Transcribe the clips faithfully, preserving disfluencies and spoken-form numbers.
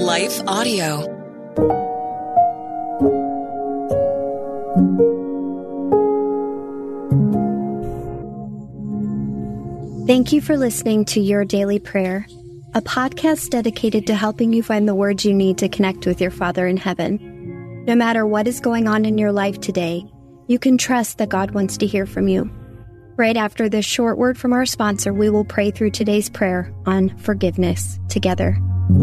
Life Audio. Thank you for listening to Your Daily Prayer, a podcast dedicated to helping you find the words you need to connect with your Father in heaven. No matter what is going on in your life today, you can trust that God wants to hear from you. Right after this short word from our sponsor, we will pray through today's prayer on forgiveness together.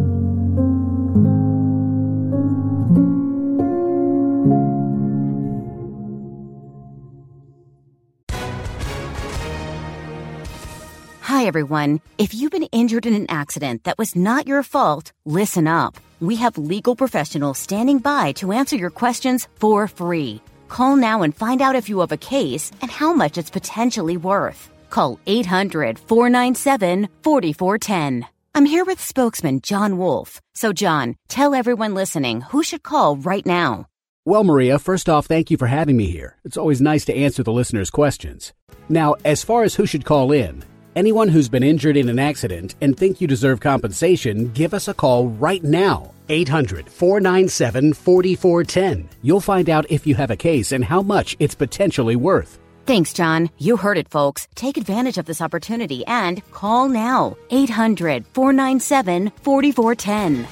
Hi, everyone. If you've been injured in an accident that was not your fault, listen up. We have legal professionals standing by to answer your questions for free. Call now and find out if you have a case and how much it's potentially worth. Call eight hundred, four nine seven, four four one zero. I'm here with spokesman John Wolf. So, John, tell everyone listening who should call right now. Well, Maria, first off, thank you for having me here. It's always nice to answer the listeners' questions. Now, as far as who should call in, anyone who's been injured in an accident and think you deserve compensation, give us a call right now. eight hundred, four nine seven, four four one zero. You'll find out if you have a case and how much it's potentially worth. Thanks, John. You heard it, folks. Take advantage of this opportunity and call now. eight hundred, four nine seven, four four one zero.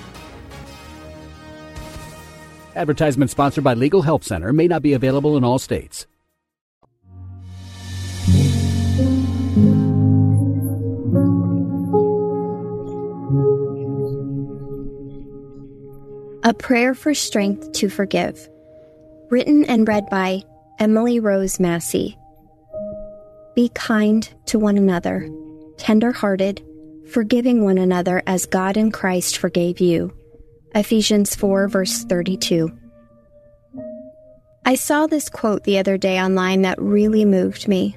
Advertisement sponsored by Legal Help Center. May not be available in all states. A Prayer for Strength to Forgive. Written and read by Emily Rose Massey. Be kind to one another, tender-hearted, forgiving one another as God in Christ forgave you. Ephesians four, verse thirty-two. I saw this quote the other day online that really moved me.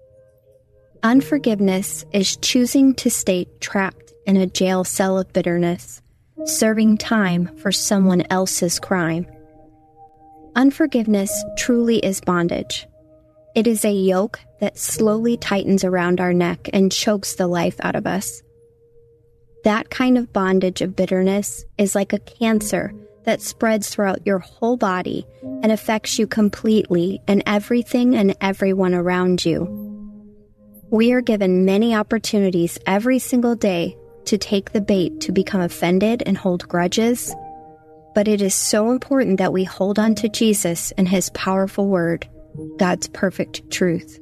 Unforgiveness is choosing to stay trapped in a jail cell of bitterness, serving time for someone else's crime. Unforgiveness truly is bondage. It is a yoke that slowly tightens around our neck and chokes the life out of us. That kind of bondage of bitterness is like a cancer that spreads throughout your whole body and affects you completely and everything and everyone around you. We are given many opportunities every single day to take the bait to become offended and hold grudges, but it is so important that we hold on to Jesus and His powerful word, God's perfect truth.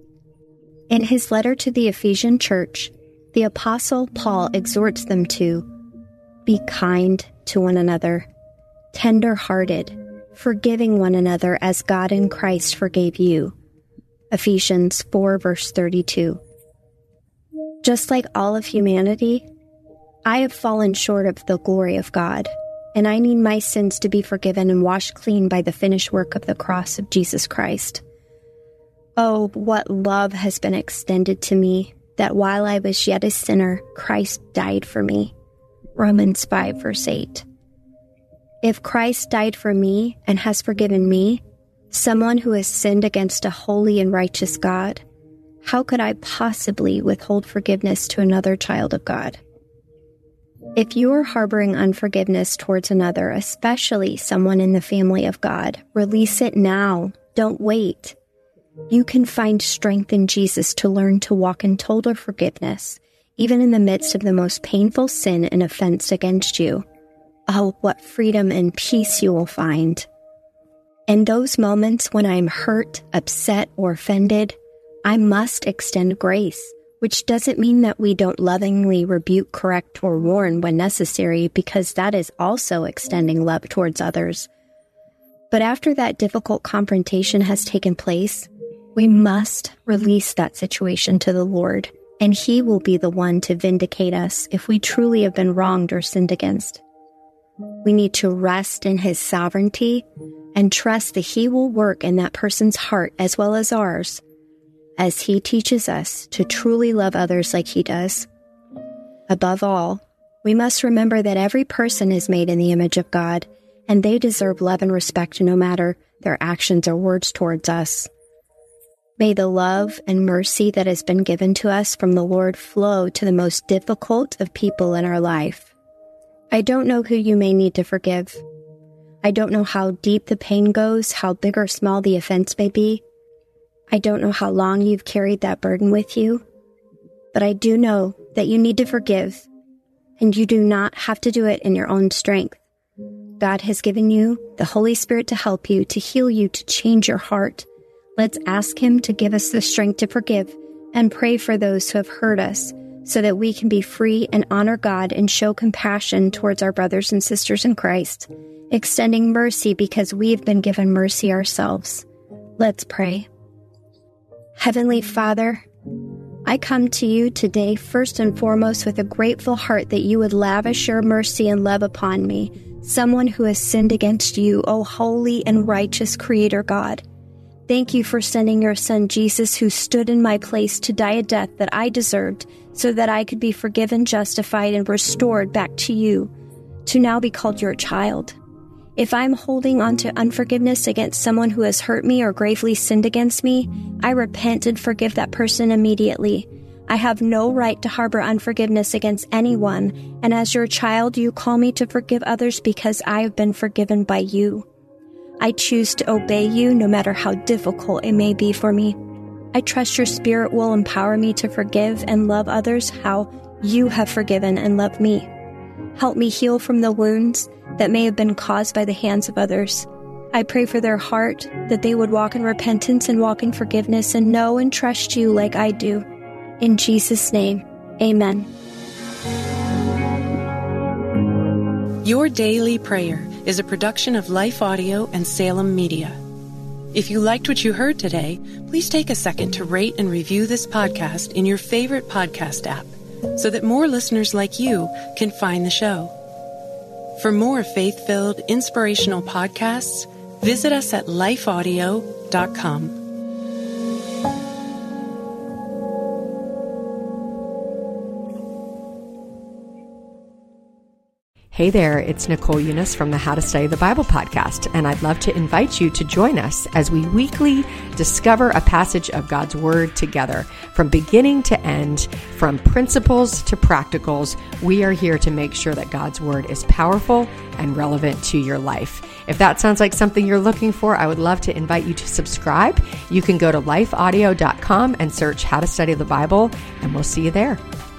In his letter to the Ephesian church, the Apostle Paul exhorts them to be kind to one another, tender-hearted, forgiving one another as God in Christ forgave you. Ephesians four, verse thirty-two. Just like all of humanity, I have fallen short of the glory of God, and I need my sins to be forgiven and washed clean by the finished work of the cross of Jesus Christ. Oh, what love has been extended to me, that while I was yet a sinner, Christ died for me. Romans five, verse eight. If Christ died for me and has forgiven me, someone who has sinned against a holy and righteous God, how could I possibly withhold forgiveness to another child of God? If you are harboring unforgiveness towards another, especially someone in the family of God, release it now. Don't wait. You can find strength in Jesus to learn to walk in total forgiveness, even in the midst of the most painful sin and offense against you. Oh, what freedom and peace you will find. In those moments when I am hurt, upset, or offended, I must extend grace, which doesn't mean that we don't lovingly rebuke, correct, or warn when necessary, because that is also extending love towards others. But after that difficult confrontation has taken place, we must release that situation to the Lord, and He will be the one to vindicate us if we truly have been wronged or sinned against. We need to rest in His sovereignty and trust that He will work in that person's heart as well as ours, as He teaches us to truly love others like He does. Above all, we must remember that every person is made in the image of God, and they deserve love and respect no matter their actions or words towards us. May the love and mercy that has been given to us from the Lord flow to the most difficult of people in our life. I don't know who you may need to forgive. I don't know how deep the pain goes, how big or small the offense may be. I don't know how long you've carried that burden with you. But I do know that you need to forgive, and you do not have to do it in your own strength. God has given you the Holy Spirit to help you, to heal you, to change your heart. Let's ask Him to give us the strength to forgive and pray for those who have hurt us so that we can be free and honor God and show compassion towards our brothers and sisters in Christ, extending mercy because we've been given mercy ourselves. Let's pray. Heavenly Father, I come to you today first and foremost with a grateful heart that you would lavish your mercy and love upon me, someone who has sinned against you, O holy and righteous Creator God. Thank you for sending your Son Jesus, who stood in my place to die a death that I deserved, so that I could be forgiven, justified, and restored back to you, to now be called your child. If I'm holding on to unforgiveness against someone who has hurt me or gravely sinned against me, I repent and forgive that person immediately. I have no right to harbor unforgiveness against anyone, and as your child, you call me to forgive others because I have been forgiven by you. I choose to obey you no matter how difficult it may be for me. I trust your Spirit will empower me to forgive and love others how you have forgiven and loved me. Help me heal from the wounds that may have been caused by the hands of others. I pray for their heart, that they would walk in repentance and walk in forgiveness and know and trust you like I do. In Jesus' name, amen. Your Daily Prayer is a production of Life Audio and Salem Media. If you liked what you heard today, please take a second to rate and review this podcast in your favorite podcast app so that more listeners like you can find the show. For more faith-filled, inspirational podcasts, visit us at life audio dot com. Hey there, it's Nicole Eunice from the How to Study the Bible podcast, and I'd love to invite you to join us as we weekly discover a passage of God's Word together. From beginning to end, from principles to practicals, we are here to make sure that God's Word is powerful and relevant to your life. If that sounds like something you're looking for, I would love to invite you to subscribe. You can go to life audio dot com and search How to Study the Bible, and we'll see you there.